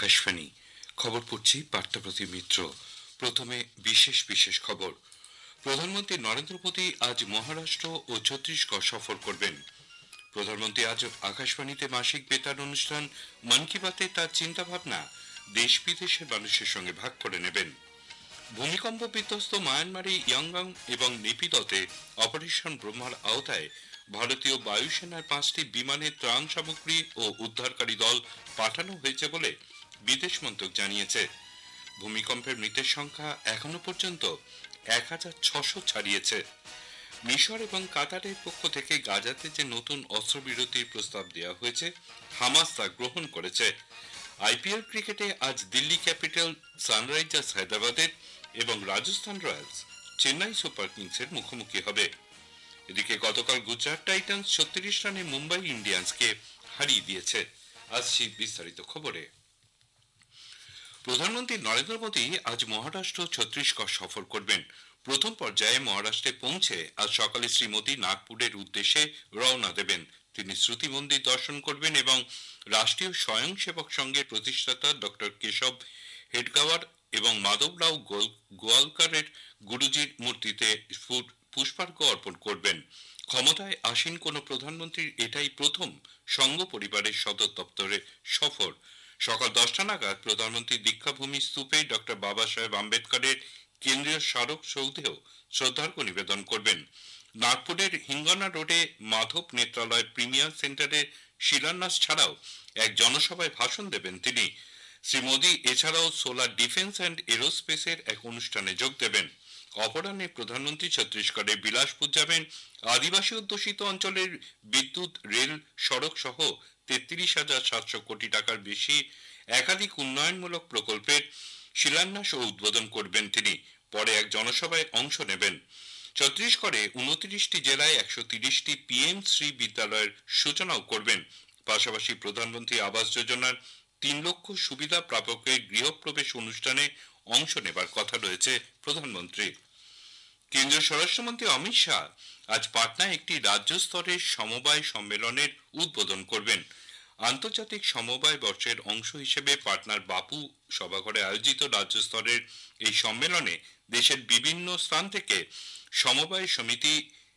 আকাশবাণী খবর পড়ছি পার্থপ্রতি মিত্র। প্রথমে বিশেষ বিশেষ খবর। প্রধানমন্ত্রী নরেন্দ্র মোদী আজ মহারাষ্ট্র ও ছত্তিশগড় সফর করবেন। প্রধানমন্ত্রী আজ আকাশবাণীতে মাসিক বেতার অনুষ্ঠান মন কি বাতে তার চিন্তাভাবনা দেশ বিদেশের মানুষের সঙ্গে ভাগ করে নেবেন। ভূমিকম্প বিধ্বস্ত মায়ানমারে ইয়াঙ্গং এবং নেপিদতে অপারেশন ব্রহ্মার আওতায় ভারতীয় বায়ুসেনার 5টি বিমানে ত্রাণ সামগ্রী ও উদ্ধারকারী দল পাঠানো হয়েছে বলে বিদেশ মন্ত্রক জানিয়েছে। ভূমিকম্পের মৃতের সংখ্যা এখনো পর্যন্ত 1600 ছাড়িয়েছে। মিশর এবং কাতারের পক্ষ থেকে গাজাতে যে নতুন অস্ত্রবিরতির প্রস্তাব দেওয়া হয়েছে, হামাস তা গ্রহণ করেছে। আইপিএল ক্রিকেটে আজ দিল্লি ক্যাপিটাল সানরাইজার্স হায়দ্রাবাদের এবং রাজস্থান রয়্যালস চেন্নাই সুপার কিংসের মুখোমুখি হবে। এদিকে গতকাল গুজরাট টাইটান্স 36 রানে মুম্বাই ইন্ডিয়ান্সকে হারিয়ে দিয়েছে। আসছি বিস্তারিত খবরে। প্রধানমন্ত্রী নরেন্দ্র মোদী আজ মহারাষ্ট্র ও ছত্তিশগড় সফর করবেন। প্রথম পর্যায়ে মহারাষ্ট্রে পৌঁছে আজ সকালে শ্রী মোদী নাগপুরের উদ্দেশ্যে রওনা দেবেন। তিনি শ্রুতি মন্দির দর্শন করবেন এবং রাষ্ট্রীয় স্বয়ংসেবক সংঘের প্রতিষ্ঠাতা ডক্টর কেশব হেডগাওয়ার এবং মাধবরাও গোয়ালকারের গুরুজির মূর্তিতে পুষ্পার্ঘ্য অর্পণ করবেন। ক্ষমতায় আসীন কোন প্রধানমন্ত্রীর এটাই প্রথম সংঘ পরিবারের সদর দপ্তরে সফর। সকাল 10টা নাগাদ প্রধানমন্ত্রী দীক্ষাভূমি স্তূপে ডক্টর বাবা সাহেব আম্বেদকরের কেন্দ্রীয় স্মারক সৌধেও শ্রদ্ধার্ঘ্য নিবেদন করবেন। নাগপুরের হিঙ্গনা রোডে মাধব নেত্রালয় প্রিমিয়ার সেন্টারে শিলান্যাস ছাড়াও এক জনসভায় ভাষণ দেবেন তিনি। শ্রী মোদী এছাড়াও সোলার ডিফেন্স অ্যান্ড এরোস্পেসের এক অনুষ্ঠানে যোগ দেবেন। অপরাহ্নে প্রধানমন্ত্রী ছত্তিশগড়ের বিলাসপুর যাবেন। আদিবাসী অধ্যুষিত অঞ্চলের বিদ্যুৎ, রেল, সড়ক সহ 33,700 কোটি টাকার বেশি একাধিক উন্নয়নমূলক প্রকল্পের শিলান্যাস ও উদ্বোধন করবেন তিনি। পরে এক জনসভায় অংশ নেবেন। ছত্তিশগড়ে 29টি জেলায় 130টি পিএম শ্রী বিদ্যালয়ের সূচনাও করবেন। পাশাপাশি প্রধানমন্ত্রী আবাস যোজনার 3 লক্ষ সুবিধা প্রাপকের গৃহপ্রবেশ অনুষ্ঠানে অংশ নেবার কথা রয়েছে প্রধানমন্ত্রী। কেন্দ্রীয় স্বরাষ্ট্রমন্ত্রী অমিত শাহ আজ পাটনায় একটি রাজ্য স্তরের সমবায় সম্মেলনের উদ্বোধন করবেন। আন্তর্জাতিক সমবায় বর্ষের অংশ হিসেবে পাটনার বাপু সভাঘরে আয়োজিত রাজ্য স্তরের এই সম্মেলনে দেশের বিভিন্ন স্থান থেকে সমবায় সমিতি,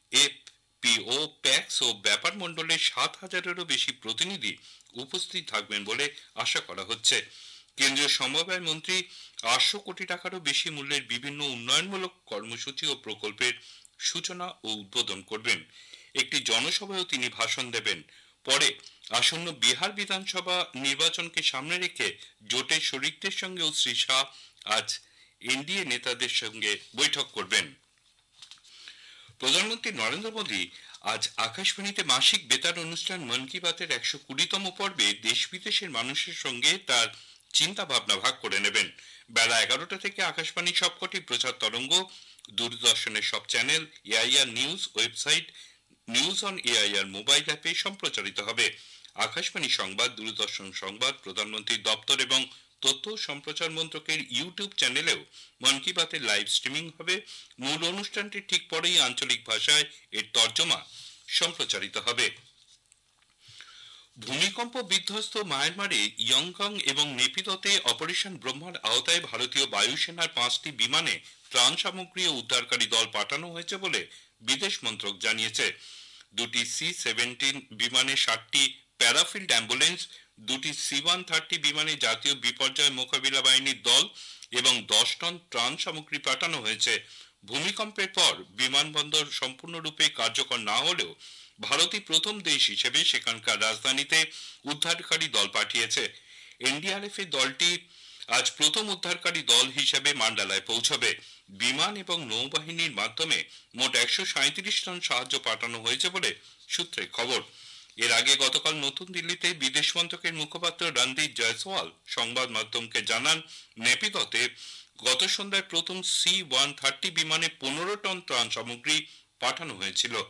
এফপিও, প্যাক্স ও ব্যাপার মণ্ডলের 7,000-এরও বেশি প্রতিনিধি উপস্থিত থাকবেন বলে আশা করা হচ্ছে। কেন্দ্রীয় সমবায় মন্ত্রী 800 কোটি টাকারও বেশি মূল্যের বিভিন্ন উন্নয়নমূলক কর্মসূচি ও প্রকল্পের সূচনা ও উদ্বোধন করবেন। একটি জনসভায়ও তিনি ভাষণ দেবেন। পরে আসন্ন বিহার বিধানসভা নির্বাচনকে সামনে রেখে জোটের শরিকদের সঙ্গেও শ্রী শাহ আজ এনডিএ নেতাদের সঙ্গে বৈঠক করবেন। প্রধানমন্ত্রী নরেন্দ্র মোদী আজ আকাশবাণীতে মাসিক বেতার অনুষ্ঠান মন কি বাতের 120তম পর্বে দেশ বিদেশের মানুষের সঙ্গে তার চিন্তা ভাবনা ভাগ করে নেবেন। বেলা 11টা থেকে আকাশবাণী সবকটি প্রচার তরঙ্গ, দূরদর্শনের সব channel, AIR news website, news on AIR mobile অ্যাপে সম্প্রচারিত হবে। আকাশবাণী সংবাদ, দূরদর্শন সংবাদ, প্রধানমন্ত্রীর দপ্তর এবং তথ্য সম্প্রচার মন্ত্রকের ইউটিউব চ্যানেলেও মন কি বাতের লাইভ স্ট্রিমিং হবে। মূল অনুষ্ঠানটির ঠিক পরেই আঞ্চলিক ভাষায় এর তর্জমা সম্প্রচারিত হবে। ভূমিকম্প বিধ্বস্ত মায়ানমারে ইয়াঙ্গং এবং নেপিদতে অপারেশন ব্রহ্মার আওতায় ভারতীয় বায়ুসেনার 5টি বিমানে ত্রাণ সামগ্রী ও উদ্ধারকারী দল পাঠানো হয়েছে বলে বিদেশ মন্ত্রক জানিয়েছে। 2টি C-17 বিমানে 60টি প্যারাফিল্ড অ্যাম্বুলেন্স, 2টি C-130 বিমানে জাতীয় বিপর্যয় মোকাবিলা বাহিনীর দল এবং 10 টন ত্রাণ সামগ্রী পাঠানো হয়েছে। ভূমিকম্পের পর বিমানবন্দর সম্পূর্ণরূপে কার্যকর না হলেও ভারতই প্রথম দেশ হিসেবে সেখানকার রাজধানীতে উদ্ধারকারী দল পাঠিয়েছে। এনডিআরএফ এর দলটি আজ প্রথম উদ্ধারকারী দল হিসেবে মান্ডালায় পৌঁছবে। বিমান এবং নৌবাহিনীর মাধ্যমে মোট 137 টন সাহায্য পাঠানো হয়েছে বলে সূত্রে খবর। এর আগে গতকাল নতুন দিল্লিতে বিদেশ মন্ত্রকের মুখপাত্র রণদীপ জয়সওয়াল সংবাদ মাধ্যমকে জানান, নেপিদতে গত সন্ধ্যায় প্রথম C-130 বিমানে 15 টন ত্রাণ সামগ্রী পাঠানো হয়েছিল।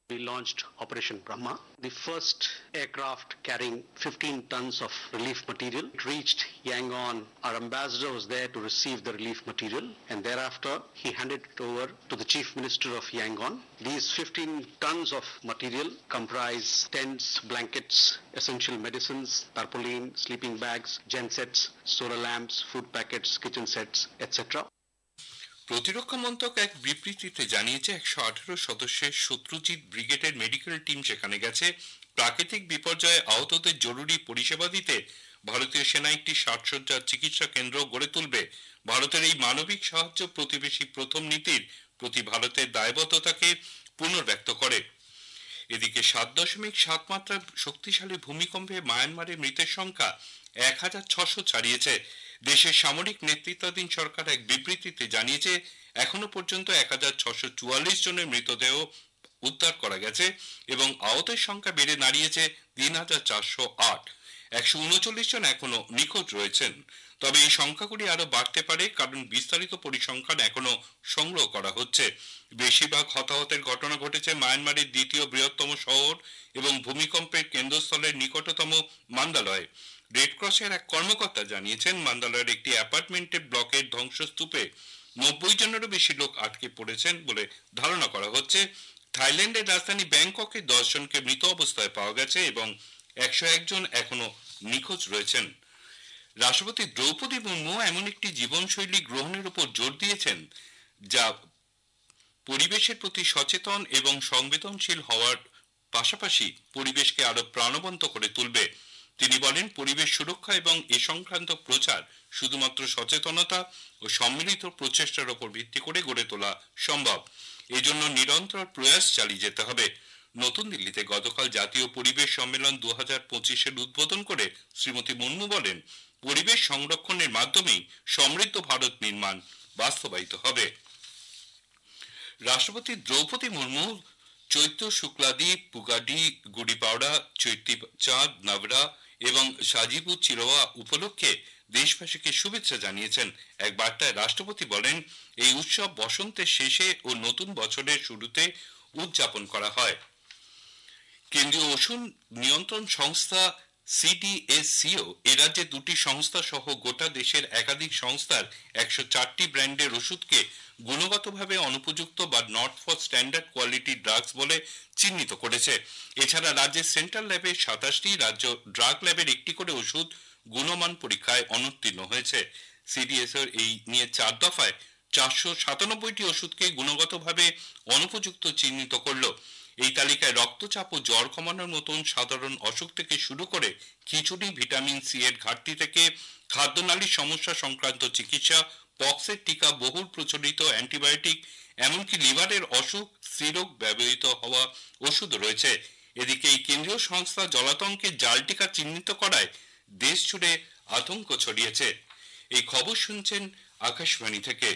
We launched Operation Brahma, the first aircraft carrying 15 tons of relief material. It reached Yangon. Our ambassador was there to receive the relief material, and thereafter he handed it over to the Chief Minister of Yangon. These 15 tons of material comprise tents, blankets, essential medicines, tarpaulin, sleeping bags, gensets, solar lamps, food packets, kitchen sets, etc. প্রতিরক্ষা মন্ত্রক এক বিবৃতিতে জানিয়েছে 118 সদস্যের শত্রুজিৎ ব্রিগেডের medical team সেখানে গেছে প্রাকৃতিক বিপর্যয়ে আহতদের জরুরি পরিষেবা দিতে। ভারতীয় সেনা একটি সাজসজ্জার চিকিৎসা কেন্দ্র গড়ে তুলবে। ভারতের এই মানবিক সাহায্য প্রতিবেশী প্রথম নীতির প্রতি ভারতের দায়বদ্ধতাকে পুনর্ব্যক্ত করে। এদিকে 7.7 মাত্রার শক্তিশালী ভূমিকম্পে মায়ানমারের মৃতের সংখ্যা 1600 ছাড়িয়েছে। দেশের সামরিক নেতৃত্বাধীন সরকার এক বিবৃতিতে জানিয়েছে এখনো পর্যন্ত 1644 জনের মৃতদেহ উদ্ধার করা গেছে এবং আহতের সংখ্যা বেড়ে দাঁড়িয়েছে 3408। 139 জন এখনো নিখোঁজ রয়েছেন। তবে এই সংখ্যাগুলি আরো বাড়তে পারে কারণ বিস্তারিত পরিসংখ্যান এখনো সংগ্রহ করা হচ্ছে। বেশিরভাগ হতাহতের ঘটনা ঘটেছে মায়ানমারের দ্বিতীয় বৃহত্তম শহর এবং ভূমিকম্পের কেন্দ্রস্থলের নিকটতম মান্দালয়ে। রেড ক্রসের এক কর্মকর্তা জানিয়েছেন মান্দালয়ের একটি অ্যাপার্টমেন্টের ব্লকের ধ্বংসস্তূপে 90 জনেরও বেশি লোক আটকে পড়েছেন বলে ধারণা করা হচ্ছে। থাইল্যান্ডের রাজধানী ব্যাংককে 10 জনকে মৃত অবস্থায় পাওয়া গেছে এবং 101 জন এখনো নিখোঁজ রয়েছেন। রাষ্ট্রপতি দ্রৌপদী মুর্মু এমন একটি জীবনশৈলী গ্রহণের উপর জোর দিয়েছেন যা পরিবেশের প্রতি সচেতন এবং সংবেদনশীল হওয়ার পাশাপাশি পরিবেশকে আরো প্রাণবন্ত করে তুলবে। তিনি বলেন পরিবেশ সুরক্ষা এবং এ সংক্রান্ত প্রচার শুধুমাত্র সচেতনতা ও সম্মিলিত প্রচেষ্টার উপর ভিত্তি করে গড়ে তোলা সম্ভব। এজন্য নিরন্তর প্রয়াস চালিয়ে যেতে হবে। নতুন দিল্লিতে গতকাল জাতীয় পরিবেশ সম্মেলন 2025-এর উদ্বোধন করে শ্রীমতী মুর্মু বলেন পরিবেশ সংরক্ষণের মাধ্যমেই সমৃদ্ধ ভারত নির্মাণ বাস্তবায়িত হবে। রাষ্ট্রপতি দ্রৌপদী মুর্মু চৈত্র শুক্লাদি পুগাডি গুড়িপাওড়া চৈতি চাঁদ নবরা এবং সাজিবু চিরোয়া উপলক্ষে দেশবাসীকে শুভেচ্ছা জানিয়েছেন। এক বার্তায় রাষ্ট্রপতি বলেন এই উৎসব বসন্তের শেষে ও নতুন বছরের শুরুতে উদযাপন করা হয়। কেন্দ্রীয় ওষুধ নিয়ন্ত্রণ সংস্থা সিডিএসসিও এ রাজ্যে দুটি সংস্থা সহ গোটা দেশের একাধিক সংস্থার 104টি ব্র্যান্ডের ওষুধকে গুণগতভাবে অনুপযুক্ত বা not for standard quality drugs বলে চিহ্নিত করেছে। এছাড়া রাজ্যের সেন্ট্রাল ল্যাবের 27টি, রাজ্য ড্রাগ ল্যাবের একটি করে ওষুধ গুণমান পরীক্ষায় অনুত্তীর্ণ হয়েছে। সিডিএসওর এই নিয়ে 4 দফায় 497টি ওষুধকে গুণগতভাবে অনুপযুক্ত চিহ্নিত করল। এই তালিকায় রক্তচাপ ও জ্বর কমানোর মতন সাধারণ অসুখ থেকে শুরু করে খিচুড়ি, ভিটামিন সি এর ঘাটতি থেকে খাদ্যনালীর সমস্যা সংক্রান্ত চিকিৎসা, পক্সের টিকা, বহুল প্রচলিত অ্যান্টিবায়োটিক, এমনকি লিভারের অসুখ, স্ত্রীরোগ ব্যবহৃত হওয়া ওষুধ রয়েছে। এদিকে এই কেন্দ্রীয় সংস্থা জলাতঙ্কে জাল টিকা চিহ্নিত করায় দেশ জুড়ে আতঙ্ক ছড়িয়েছে। এই খবর শুনছেন আকাশবাণী থেকে।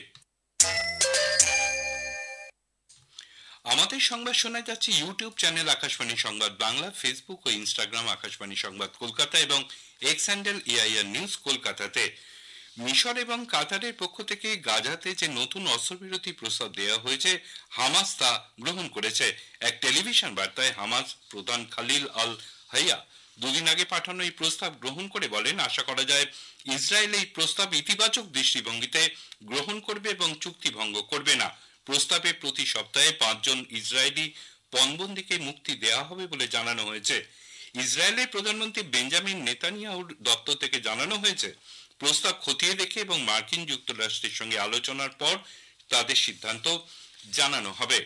আমাদের সংবাদ শোনা যাচ্ছে ইউটিউব চ্যানেল আকাশবাণী সংবাদ বাংলা, ফেসবুক ও ইনস্টাগ্রাম আকাশবাণী সংবাদ কলকাতা এবং এক্স হ্যান্ডেল এআইআর নিউজ কলকাতাতে। মিশর এবং কাতারের পক্ষ থেকে গাজাতে যে নতুন অস্ত্রবিরতি প্রস্তাব দেওয়া হয়েছে হামাস তা গ্রহণ করেছে। এক টেলিভিশন বার্তায় হামাস প্রধান খালিল আল হাইয়া দুদিন আগে পাঠানো এই প্রস্তাব গ্রহণ করে বলেন আশা করা যায় ইসরায়েল এই প্রস্তাব ইতিবাচক দৃষ্টিভঙ্গিতে গ্রহণ করবে এবং চুক্তি ভঙ্গ করবে না। প্রস্তাবে প্রতি সপ্তাহে 5 জন ইসরায়েলি পণবন্দীকে মুক্তি দেওয়া হবে বলে জানানো হয়েছে। ইসরায়েলের প্রধানমন্ত্রী বেঞ্জামিন নেতানিয়াহুর দপ্তর থেকে জানানো হয়েছে প্রস্তাব খতিয়ে দেখে এবং মার্কিন যুক্তরাষ্ট্রের সঙ্গে আলোচনার পর তাদের সিদ্ধান্ত জানানো হবে।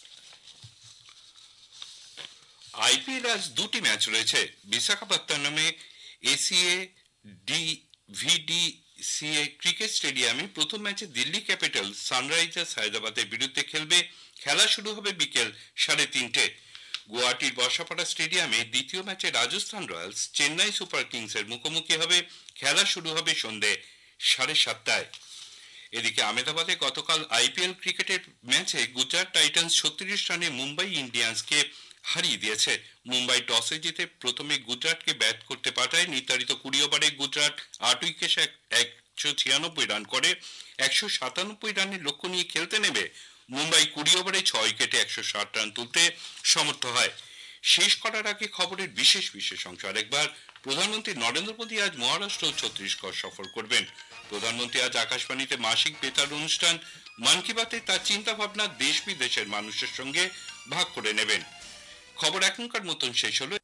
আইপিএল আজ দুটি ম্যাচ রয়েছে। বিশাখাপত্তনমে এসিএ ডিভিডিসিএ ক্রিকেট স্টেডিয়ামে প্রথম ম্যাচে দিল্লি ক্যাপিটাল সানরাইজার্স হায়দ্রাবাদের বিরুদ্ধে খেলবে। খেলা শুরু হবে বিকেল 3:30। গুয়াহাটির বর্ষাপাড়া স্টেডিয়ামে দ্বিতীয় ম্যাচে রাজস্থান রয়্যালস চেন্নাই সুপার কিংসের মুখোমুখি হবে। খেলা শুরু হবে সন্ধ্যে 7:30। এদিকে আহমেদাবাদে গতকাল আইপিএল ক্রিকেটের ম্যাচে গুজরাট টাইটান্স 36 রানে মুম্বাই ইন্ডিয়ান্সকে হারিয়ে দিয়েছে। মুম্বাই টসে জিতে প্রথমে গুজরাটকে ব্যাট করতে পাঠায়। নির্ধারিত 20 ওভারে গুজরাট 8 উইকেটে 196 রান করে 197 রানের লক্ষ্য নিয়ে খেলতে নেমে মুম্বাই 20 ওভারে 6 উইকেটে 160 রান তুলতে সমর্থ হয়। শেষ করার আগে খবরের বিশেষ অংশ আরেকবার। প্রধানমন্ত্রী নরেন্দ্র মোদী আজ মহারাষ্ট্র ও ছত্তিশগড় সফর করবেন। প্রধানমন্ত্রী আজ আকাশবাণীতে মাসিক বেতার অনুষ্ঠান মন কি বাতে তার চিন্তা ভাবনা দেশ বিদেশের মানুষের সঙ্গে ভাগ করে নেবেন। খবর এখনকার মতন শেষ হলো।